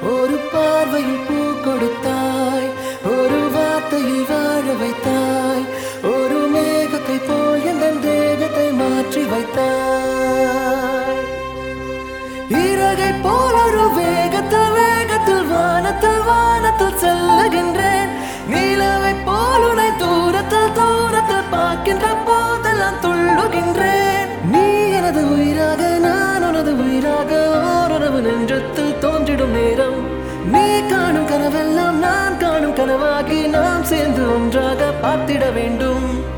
ஒரு பார்வையில் பூ கொடுத்தாய், ஒரு வார்த்தையில் வாழ வைத்தாய், ஒரு மேகத்தை போல் என் தேகத்தை மாற்றி வைத்தாய். இறகை போல் ஒரு வேகத்தில் வேகத்தில் வானத்தில் வானத்தில் செல்லுகின்றேன். நிலவை போல் உன்னை தூரத்தில் தூரத்தில் பார்க்கின்ற போதெல்லாம் துள்ளுகின்றேன். நீ எனது உயிராக நான் உனது உயிராக ஓரளவு நெஞ்சத்தில் தோன்றிடும் நேரம். நீ காணும் கனவெல்லாம் நான் காணும் கனவாகி நாம் சேர்ந்து ஒன்றாக பார்த்திட வேண்டும்.